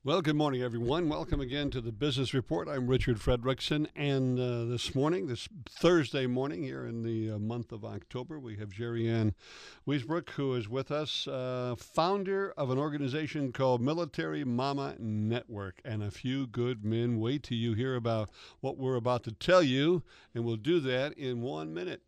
Well, good morning, everyone. Welcome again to the Business Report. I'm Richard Fredrickson, and this Thursday morning, here in the month of October, we have Jerry Ann Wiesbrook, who is with us, founder of an organization called Military Mama Network, and a few good men. Wait till you hear about what we're about to tell you, and we'll do that in 1 minute.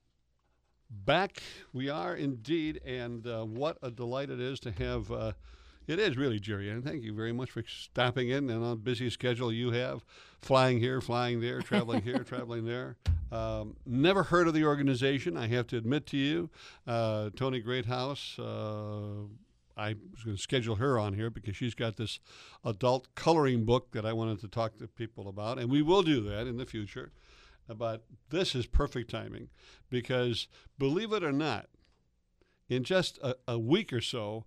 Back we are indeed, and what a delight it is to have... It is really, Jerry, and thank you very much for stopping in and on a busy schedule you have, flying here, flying there, traveling here, traveling there. Never heard of the organization, I have to admit to you. Tony Greathouse, I was going to schedule her on here because she's got this adult coloring book that I wanted to talk to people about, and we will do that in the future. But this is perfect timing because, believe it or not, in just a week or so,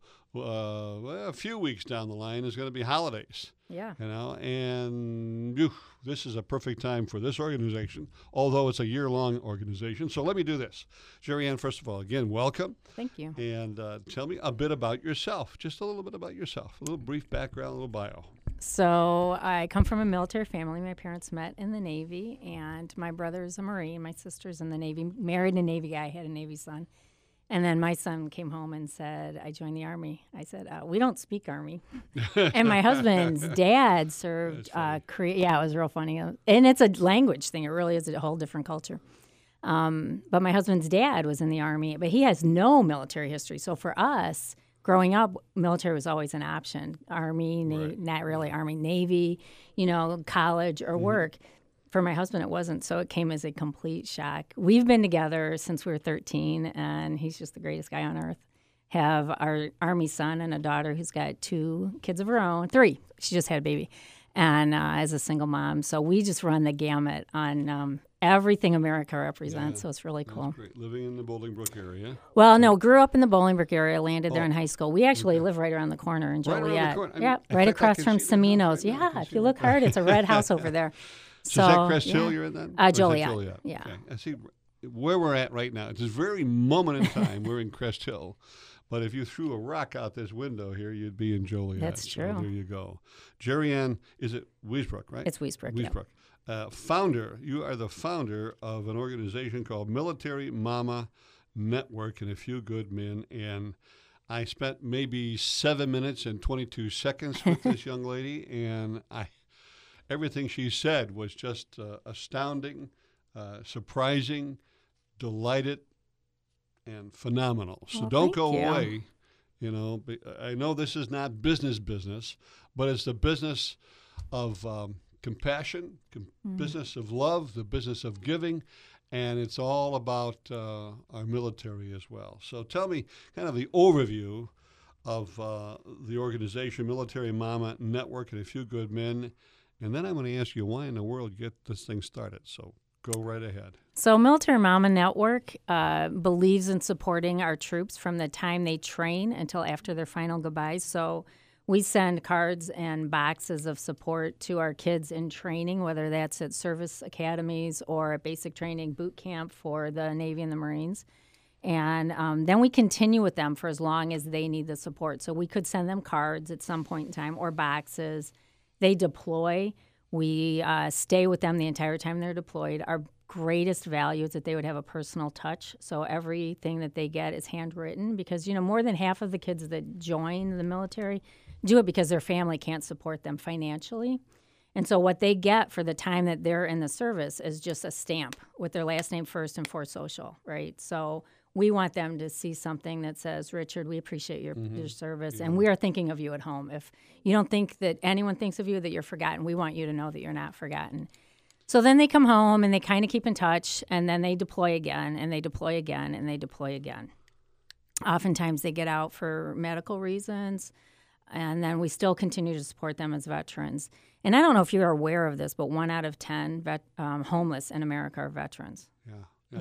a few weeks down the line is going to be holidays. Yeah. And this is a perfect time for this organization, although it's a year-long organization. So let me do this. Jerry Ann, first of all, again, welcome. Thank you. And tell me a bit about yourself, just a little bit about yourself, a little brief background, a little bio. So I come from a military family. My parents met in the Navy, and my brother is a Marine. My sister's in the Navy, married a Navy guy, had a Navy son. And then my son came home and said, I joined the Army. I said, we don't speak Army. And my husband's dad served Korea. Yeah, it was real funny. And it's a language thing. It really is a whole different culture. But my husband's dad was in the Army, but he has no military history. So for us, growing up, military was always an option. Army, not really Army, Navy, college or work. For my husband, it wasn't, so it came as a complete shock. We've been together since we were 13, and he's just the greatest guy on earth. Have our Army son and a daughter who's got 2 kids of her own, 3. She just had a baby, and as a single mom. So we just run the gamut on everything America represents, so it's really cool. That's great. Living in the Bolingbrook area. Well, no, grew up in the Bolingbrook area, landed there in high school. We actually live right around the corner in Joliet. Right around the corner. Yeah, right across from Semino's. Yeah, if you look hard, it's a red house over there. So is that Crest Hill you're in then? Joliet. Yeah. Okay. I see where we're at right now. It's this very moment in time. We're in Crest Hill. But if you threw a rock out this window here, you'd be in Joliet. That's true. So there you go. Jerry Ann, is it Wiesbrook, right? It's Wiesbrook, Founder, you are the founder of an organization called Military Mama Network and a few good men. And I spent maybe 7 minutes and 22 seconds with this young lady, and everything she said was just astounding, surprising, delighted, and phenomenal. So don't go away. I know this is not business, but it's the business of compassion, business of love, the business of giving, and it's all about our military as well. So tell me kind of the overview of the organization, Military Mama Network and a few good men. And then I'm going to ask you why in the world you get this thing started. So go right ahead. So Military Mama Network believes in supporting our troops from the time they train until after their final goodbyes. So we send cards and boxes of support to our kids in training, whether that's at service academies or at basic training boot camp for the Navy and the Marines. And then we continue with them for as long as they need the support. So we could send them cards at some point in time or boxes. They deploy. We stay with them the entire time they're deployed. Our greatest value is that they would have a personal touch. So everything that they get is handwritten because, more than half of the kids that join the military do it because their family can't support them financially. And so what they get for the time that they're in the service is just a stamp with their last name first and 4 social, right? So we want them to see something that says, Richard, we appreciate your service, and we are thinking of you at home. If you don't think that anyone thinks of you, that you're forgotten, we want you to know that you're not forgotten. So then they come home, and they kind of keep in touch, and then they deploy again, and they deploy again, and they deploy again. Oftentimes they get out for medical reasons, and then we still continue to support them as veterans. And I don't know if you're aware of this, but 1 out of 10 homeless in America are veterans. Yeah.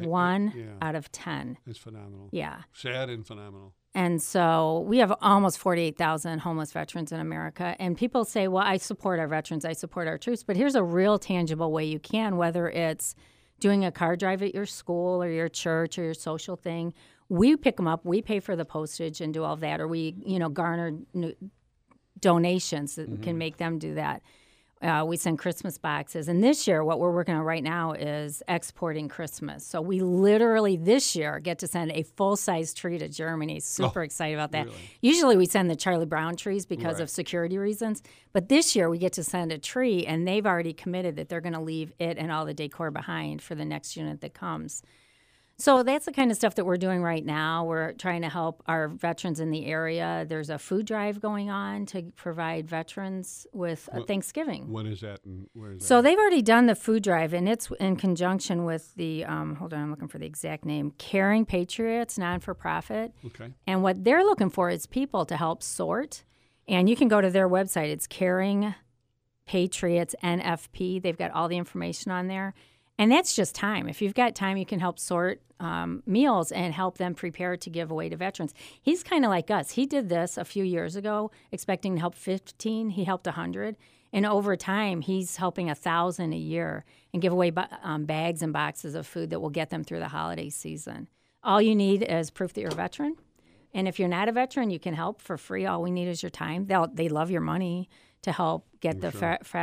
1 out of 10. It's phenomenal. Yeah. Sad and phenomenal. And so we have almost 48,000 homeless veterans in America. And people say, well, I support our veterans, I support our troops. But here's a real tangible way you can, whether it's doing a car drive at your school or your church or your social thing. We pick them up, we pay for the postage and do all of that, or we, garner donations that can make them do that. We send Christmas boxes. And this year, what we're working on right now is exporting Christmas. So we literally this year get to send a full-size tree to Germany. Super excited about that. Really? Usually we send the Charlie Brown trees because Right. of security reasons. But this year we get to send a tree, and they've already committed that they're going to leave it and all the decor behind for the next unit that comes. So that's the kind of stuff that we're doing right now. We're trying to help our veterans in the area. There's a food drive going on to provide veterans with Thanksgiving. When is that and where is that? So they've already done the food drive, and it's in conjunction with the, hold on, I'm looking for the exact name, Caring Patriots, non-for-profit. Okay. And what they're looking for is people to help sort. And you can go to their website. It's Caring Patriots NFP. They've got all the information on there. And that's just time. If you've got time, you can help sort meals and help them prepare to give away to veterans. He's kind of like us. He did this a few years ago, expecting to help 15. He helped 100. And over time, he's helping 1,000 a year and give away bags and boxes of food that will get them through the holiday season. All you need is proof that you're a veteran. And if you're not a veteran, you can help for free. All we need is your time. They love your money to help get the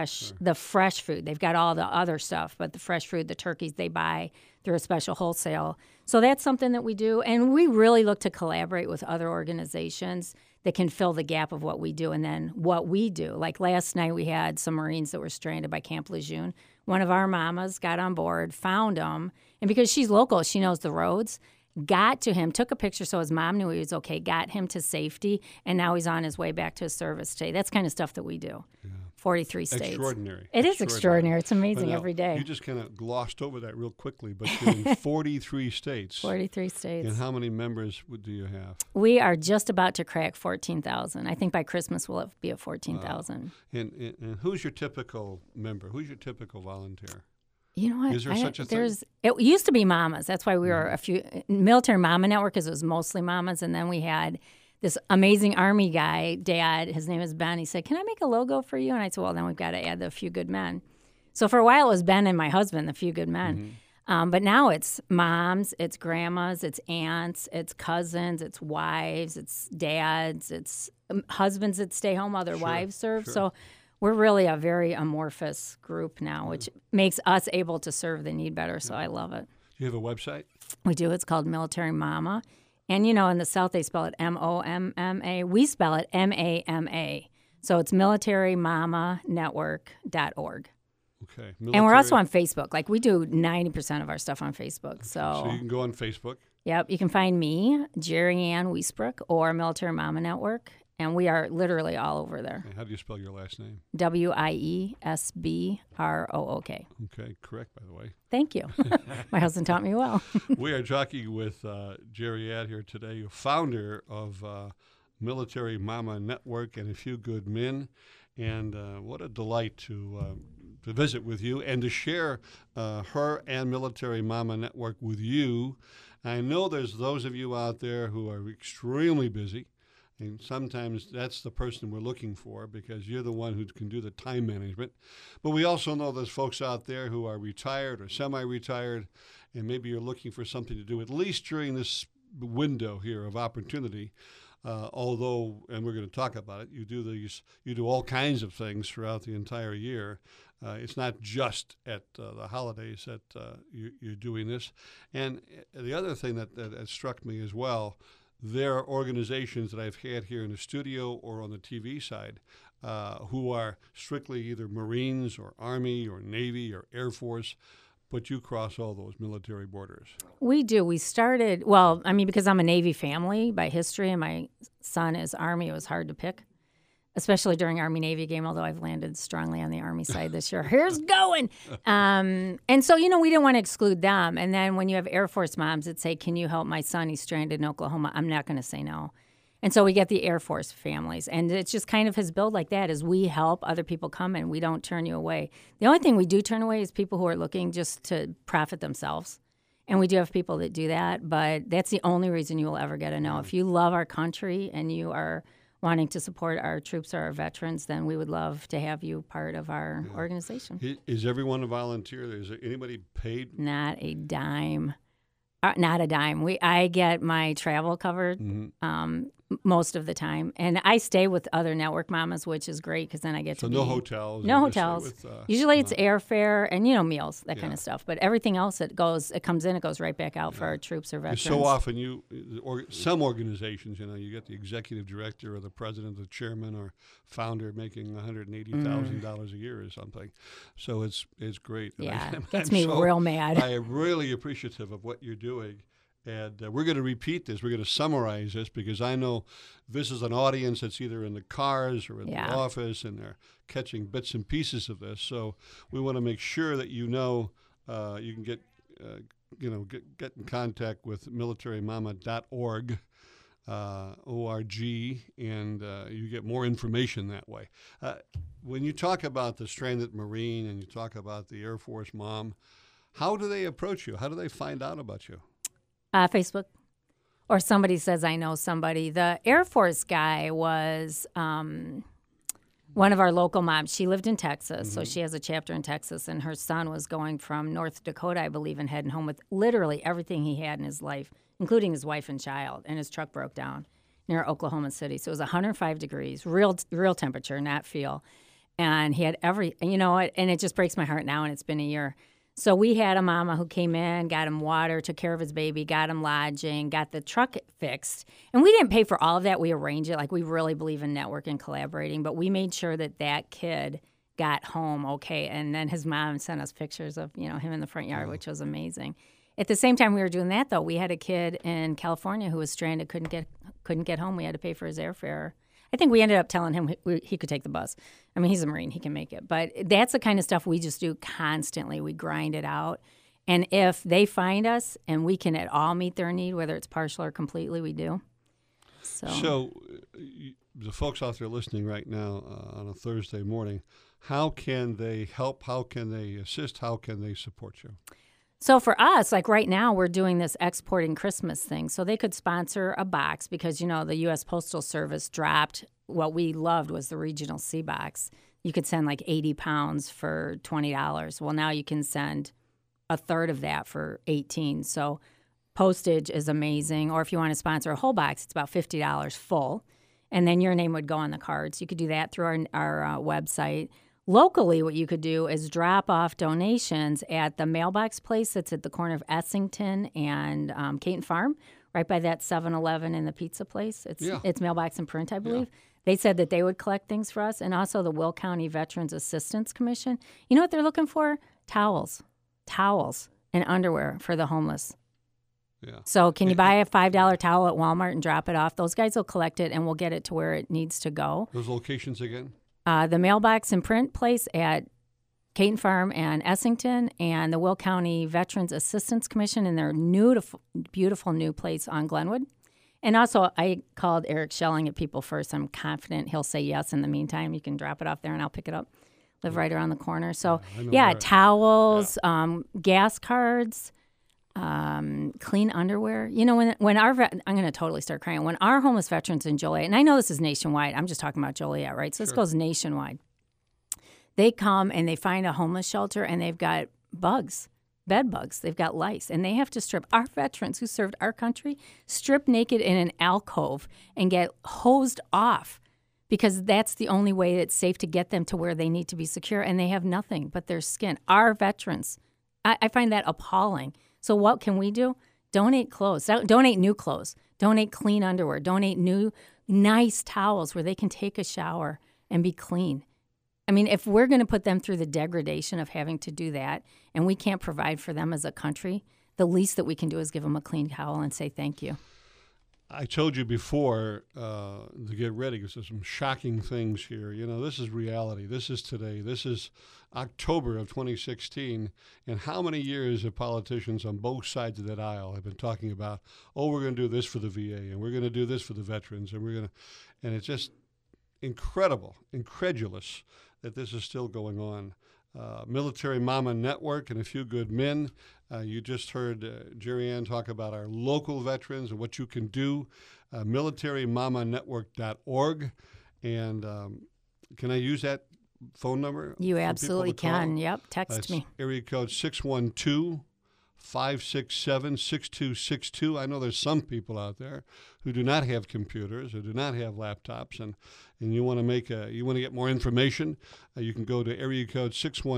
fresh food. They've got all the other stuff, but the fresh food, the turkeys they buy through a special wholesale. So that's something that we do. And we really look to collaborate with other organizations that can fill the gap of what we do and then what we do. Like last night, we had some Marines that were stranded by Camp Lejeune. One of our mamas got on board, found them, and because she's local, she knows the roads, got to him, took a picture so his mom knew he was okay, got him to safety, and now he's on his way back to his service today. That's kind of stuff that we do. Yeah. 43 states. Extraordinary. It is extraordinary. It's amazing now, every day. You just kind of glossed over that real quickly, but you're in 43 states. 43 states. And how many members do you have? We are just about to crack 14,000. I think by Christmas we'll be at 14,000. And who's your typical member? Who's your typical volunteer? You know what? Is there such a thing? It used to be mamas. That's why we were a few military mama network, because it was mostly mamas, and then we had this amazing Army guy, Dad. His name is Ben. He said, "Can I make a logo for you?" And I said, "Well, then we've got to add the Few Good Men." So for a while, it was Ben and my husband, the Few Good Men. But now it's moms, it's grandmas, it's aunts, it's cousins, it's wives, it's dads, it's husbands that stay home while their wives serve. Sure. So we're really a very amorphous group now, which makes us able to serve the need better. So I love it. Do you have a website? We do. It's called Military Mama. And, in the South, they spell it MOMMA. We spell it MAMA. So it's militarymamanetwork.org. Okay. And we're also on Facebook. Like, we do 90% of our stuff on Facebook. So you can go on Facebook. Yep. You can find me, Jerry Ann Wiesbrook, or Military Mama Network. And we are literally all over there. Okay. How do you spell your last name? Wiesbrook. Okay, correct, by the way. Thank you. My husband taught me well. We are talking with Jerry Ann here today, founder of Military Mama Network and A Few Good Men. And what a delight to visit with you and to share her and Military Mama Network with you. I know there's those of you out there who are extremely busy. And sometimes that's the person we're looking for because you're the one who can do the time management. But we also know there's folks out there who are retired or semi-retired, and maybe you're looking for something to do at least during this window here of opportunity. Although, and we're going to talk about it, you do all kinds of things throughout the entire year. It's not just at the holidays that you're doing this. And the other thing that struck me as well, there are organizations that I've had here in the studio or on the TV side who are strictly either Marines or Army or Navy or Air Force, but you cross all those military borders. We do. We started, because I'm a Navy family by history and my son is Army, it was hard to pick, especially during Army-Navy game, although I've landed strongly on the Army side this year. Here's going! And so, we didn't want to exclude them. And then when you have Air Force moms that say, "Can you help my son? He's stranded in Oklahoma," I'm not going to say no. And so we get the Air Force families. And it's just kind of his build like that is we help other people come and we don't turn you away. The only thing we do turn away is people who are looking just to profit themselves. And we do have people that do that, but that's the only reason you will ever get a no. If you love our country and you are wanting to support our troops or our veterans, then we would love to have you part of our organization. Is everyone a volunteer? Is there anybody paid? Not a dime. Not a dime. I get my travel covered. most of the time. And I stay with other network mamas, which is great because then I get So to no be... hotels. No you just stay hotels. with, Usually it's airfare and, meals, that kind Yeah. of stuff. But everything else, it comes in, it goes right back out for our troops or veterans. So often some organizations, you get the executive director or the president, the chairman or founder making $180,000 a year or something. So it's great. And Yeah, I'm gets me so- real mad. I am really appreciative of what you're doing. And we're going to repeat this. We're going to summarize this because I know this is an audience that's either in the cars or in the office, and they're catching bits and pieces of this. So we want to make sure that you can get get in contact with militarymama.org, ORG, and you get more information that way. When you talk about the stranded Marine and you talk about the Air Force mom, how do they approach you? How do they find out about you? Facebook. Or somebody says, I know somebody. The Air Force guy was one of our local moms. She lived in Texas, so she has a chapter in Texas, and her son was going from North Dakota, I believe, and heading home with literally everything he had in his life, including his wife and child, and his truck broke down near Oklahoma City. So it was 105 degrees, real temperature, not feel. And he had and it just breaks my heart now, and it's been a year. So we had a mama who came in, got him water, took care of his baby, got him lodging, got the truck fixed. And we didn't pay for all of that. We arranged it. Like, we really believe in network and collaborating. But we made sure that kid got home okay. And then his mom sent us pictures of, him in the front yard, which was amazing. At the same time we were doing that, though, we had a kid in California who was stranded, couldn't get home. We had to pay for his airfare. I think we ended up telling him he could take the bus. I mean, he's a Marine. He can make it. But that's the kind of stuff we just do constantly. We grind it out. And if they find us and we can at all meet their need, whether it's partial or completely, we do. So the folks out there listening right now on a Thursday morning, how can they help? How can they assist? How can they support you? So for us, like right now, we're doing this exporting Christmas thing. So they could sponsor a box because, the U.S. Postal Service dropped what we loved was the regional C box. You could send like 80 pounds for $20. Well, now you can send a third of that for $18. So postage is amazing. Or if you want to sponsor a whole box, it's about $50 full. And then your name would go on the cards. You could do that through our website. Locally, what you could do is drop off donations at the mailbox place that's at the corner of Essington and Caton Farm, right by that 7-Eleven and the pizza place. It's Mailbox and Print, I believe. Yeah. They said that they would collect things for us, and also the Will County Veterans Assistance Commission. You know what they're looking for? Towels and underwear for the homeless. Yeah. So can you buy a $5 towel at Walmart and drop it off? Those guys will collect it, and we'll get it to where it needs to go. Those locations again? The Mailbox and Print place at Caton Farm and Essington, and the Will County Veterans Assistance Commission in their beautiful new place on Glenwood. And also, I called Eric Schelling at People First. I'm confident he'll say yes. In the meantime, you can drop it off there, and I'll pick it up. Live right around the corner. So, towels, gas cards, clean underwear. When I'm going to totally start crying. When our homeless veterans in Joliet, and I know this is nationwide, I'm just talking about Joliet, right? So this goes nationwide. They come and they find a homeless shelter and they've got bugs, bed bugs. They've got lice, and they have to strip our veterans who served our country, strip naked in an alcove and get hosed off because that's the only way it's safe to get them to where they need to be secure, and they have nothing but their skin. Our veterans, I find that appalling. So what can we do? Donate clothes. Donate new clothes. Donate clean underwear. Donate new, nice towels where they can take a shower and be clean. I mean, if we're going to put them through the degradation of having to do that, and we can't provide for them as a country, the least that we can do is give them a clean towel and say thank you. I told you before to get ready because there's some shocking things here. This is reality. This is today. This is October of 2016. And how many years have politicians on both sides of that aisle have been talking about, we're going to do this for the VA and we're going to do this for the veterans and it's just incredulous that this is still going on. Military Mama Network and A Few Good Men. You just heard Jerry Ann talk about our local veterans and what you can do. MilitaryMamaNetwork.org. And can I use that phone number? You absolutely can. Yep. Text me. Area code 612 567-6262. I know there's some people out there who do not have computers, who do not have laptops, and you want to get more information. You can go to area code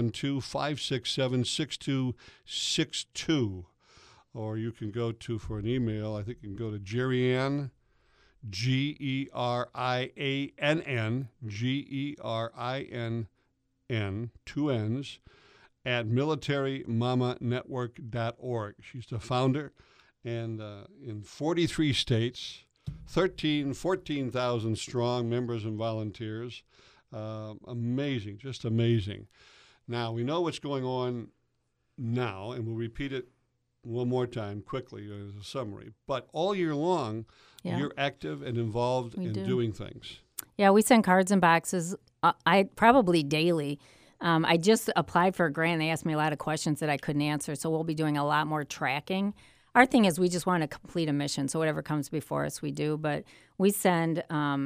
612-567-6262, or you can go to, for an email, I think you can go to Geriann, Gerinn, 2 N's, at militarymama.network.org. She's the founder, and in 43 states, 14,000 strong members and volunteers. Amazing, just amazing. Now, we know what's going on now, and we'll repeat it one more time quickly as a summary. But all year long, you're active and involved in doing things. Yeah, we send cards and boxes, probably daily. I just applied for a grant. They asked me a lot of questions that I couldn't answer, so we'll be doing a lot more tracking. Our thing is we just want to complete a mission, so whatever comes before us, we do. But we send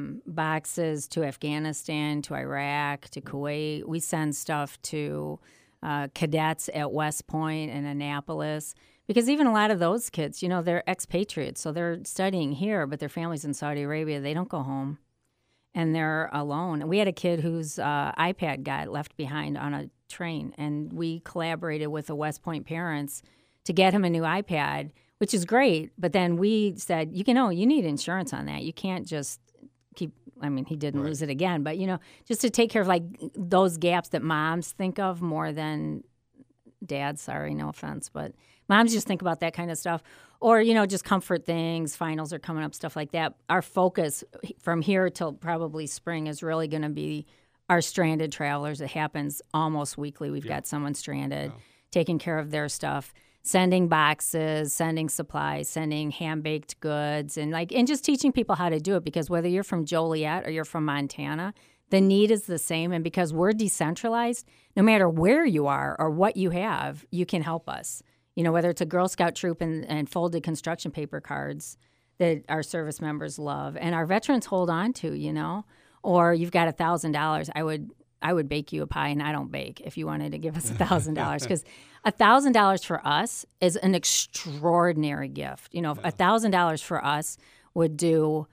boxes to Afghanistan, to Iraq, to Kuwait. We send stuff to cadets at West Point and Annapolis, because even a lot of those kids, they're expatriates, so they're studying here, but their family's in Saudi Arabia. They don't go home, and they're alone. We had a kid whose iPad got left behind on a train, and we collaborated with the West Point parents to get him a new iPad, which is great. But then we said, you need insurance on that. You can't just keep, he didn't lose it again, but, just to take care of like those gaps that moms think of more than dads. Sorry, no offense, but moms just think about that kind of stuff. Or, just comfort things, finals are coming up, stuff like that. Our focus from here till probably spring is really going to be our stranded travelers. It happens almost weekly. We've got someone stranded, taking care of their stuff, sending boxes, sending supplies, sending hand-baked goods, and just teaching people how to do it, because whether you're from Joliet or you're from Montana, the need is the same. And because we're decentralized, no matter where you are or what you have, you can help us. Whether it's a Girl Scout troop and folded construction paper cards that our service members love and our veterans hold on to, or you've got $1,000. I would bake you a pie, and I don't bake, if you wanted to give us $1,000, because $1,000 for us is an extraordinary gift. $1,000 for us would do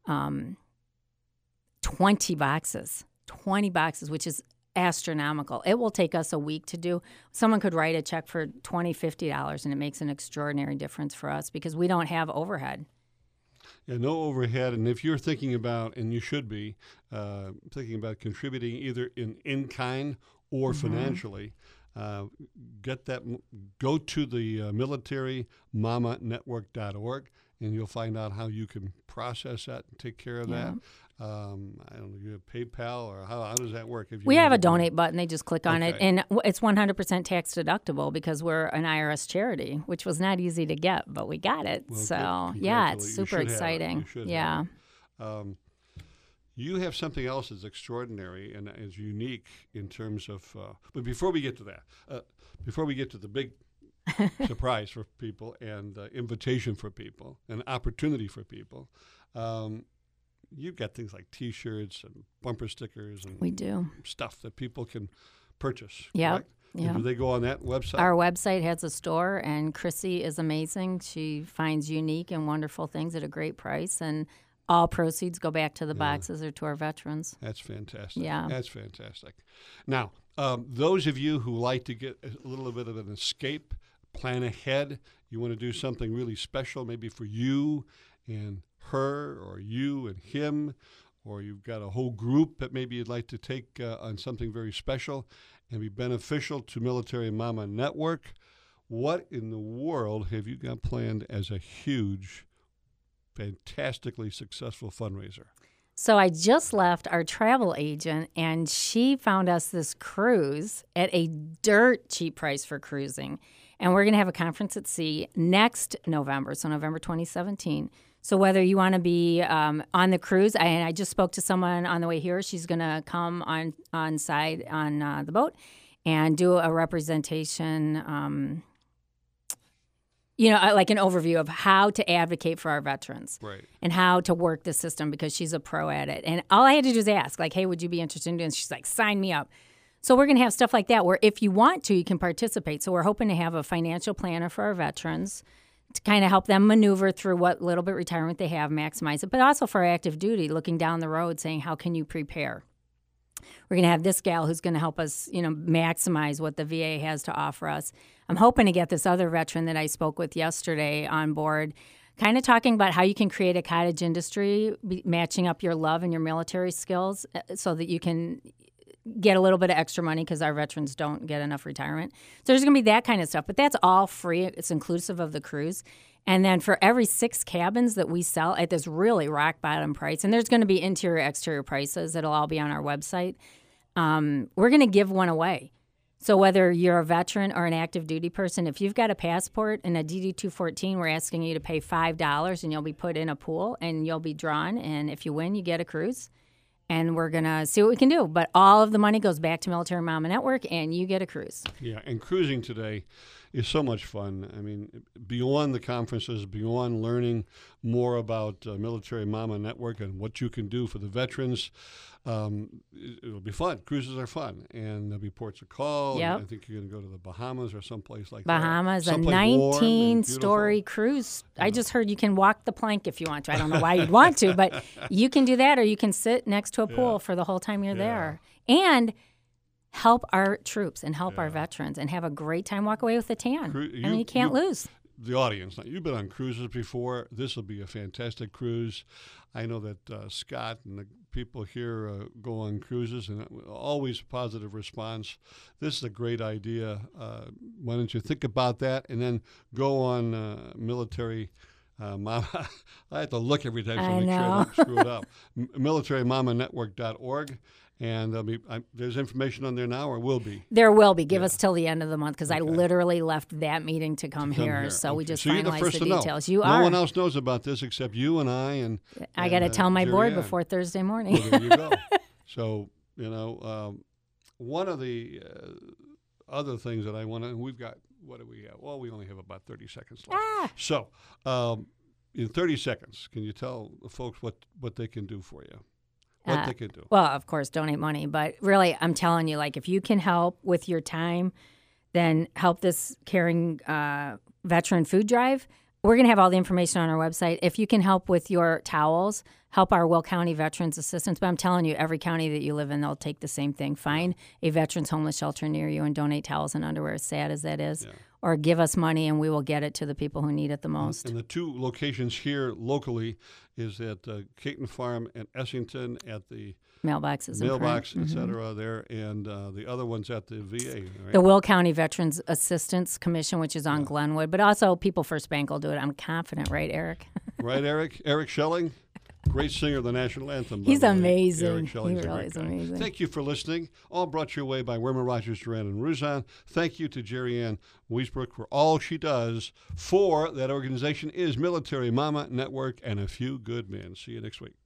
20 boxes, which is astronomical. It will take us a week to do. Someone could write a check for $20, $50, and it makes an extraordinary difference for us because we don't have overhead. Yeah, no overhead. And if you're thinking about, and you should be, thinking about contributing either in kind or financially, get that. Go to the militarymama.network.org, and you'll find out how you can process that and take care of that. I don't know, you have PayPal, or how does that work? We have a donate button. They just click on it, and it's 100% tax deductible because we're an IRS charity, which was not easy to get, but we got it. Well, so, it's super exciting. You have something else that's extraordinary and is unique in terms of, but before we get to that, before we get to the big surprise for people and invitation for people and opportunity for people, you've got things like T-shirts and bumper stickers and we do stuff that people can purchase. Yeah. Do they go on that website? Our website has a store, and Chrissy is amazing. She finds unique and wonderful things at a great price, and all proceeds go back to the boxes or to our veterans. That's fantastic. Yeah. That's fantastic. Now, those of you who like to get a little bit of an escape, plan ahead, you want to do something really special, maybe for you and her, or you and him, or you've got a whole group that maybe you'd like to take on something very special and be beneficial to Military Mama Network, what in the world have you got planned as a huge, fantastically successful fundraiser? So I just left our travel agent, and she found us this cruise at a dirt cheap price for cruising. And we're going to have a conference at sea next November, so November 2017. So whether you want to be on the cruise, and I just spoke to someone on the way here. She's going to come on side on the boat and do a representation, like an overview of how to advocate for our veterans, right, and how to work the system, because she's a pro at it. And all I had to do is ask, like, hey, would you be interested in doing this? She's like, sign me up. So we're going to have stuff like that where if you want to, you can participate. So we're hoping to have a financial planner for our veterans to kind of help them maneuver through what little bit retirement they have, maximize it, but also for active duty, looking down the road, saying, how can you prepare? We're going to have this gal who's going to help us, maximize what the VA has to offer us. I'm hoping to get this other veteran that I spoke with yesterday on board, kind of talking about how you can create a cottage industry, matching up your love and your military skills so that you can get a little bit of extra money because our veterans don't get enough retirement. So there's going to be that kind of stuff, but that's all free. It's inclusive of the cruise. And then for every 6 cabins that we sell at this really rock bottom price, and there's going to be interior, exterior prices, it'll all be on our website, we're going to give one away. So whether you're a veteran or an active duty person, if you've got a passport and a DD-214, we're asking you to pay $5 and you'll be put in a pool and you'll be drawn. And if you win, you get a cruise. And we're going to see what we can do. But all of the money goes back to Military Mama Network, and you get a cruise. Yeah, and cruising today is so much fun. I mean, beyond the conferences, beyond learning more about Military Mama Network and what you can do for the veterans, it'll be fun. Cruises are fun, and there'll be ports of call. Yep. I think you're going to go to the Bahamas or someplace like Bahamas, that. a 19-story cruise. I just heard you can walk the plank if you want to. I don't know why you'd want to, but you can do that, or you can sit next to a pool for the whole time you're there. And help our troops and help our veterans and have a great time, walk away with a tan. You can't lose. The audience, now, you've been on cruises before. This will be a fantastic cruise. I know that Scott and the people here go on cruises, and always positive response. This is a great idea. Why don't you think about that and then go on Military Mama. I have to look every time to make sure I don't screw it up. MilitaryMamaNetwork.org. And there's information on there now, or will be? There will be. Give us till the end of the month, because I literally left that meeting to come here. So we just finalized the details. You are. No one else knows about this except you and I. And I got to tell my board before Thursday morning. Well, there you go. So, one of the other things that I want to, we've got, what do we have? Well, we only have about 30 seconds left. So, in 30 seconds, can you tell the folks what they can do for you? What they can do? Well, of course, donate money. But really, I'm telling you, if you can help with your time, then help this caring veteran food drive. We're going to have all the information on our website. If you can help with your towels, help our Will County Veterans Assistance. But I'm telling you, every county that you live in, they'll take the same thing. Find a veterans homeless shelter near you and donate towels and underwear, as sad as that is. Yeah. Or give us money and we will get it to the people who need it the most. And the 2 locations here locally is at Caton Farm and Essington at the mailboxes, et cetera, there, and the other one's at the VA. Right? The Will County Veterans Assistance Commission, which is on Glenwood, but also People First Bank will do it. I'm confident, right, Eric? Right, Eric? Eric Schelling? Great singer of the national anthem. He's amazing. Eric Schelling's he really is amazing. Thank you for listening. All brought your way by Wirma Rogers, Duran, and Ruzan. Thank you to Jerry Ann Wiesbrook for all she does for that organization is Military Mama Network and a few good men. See you next week.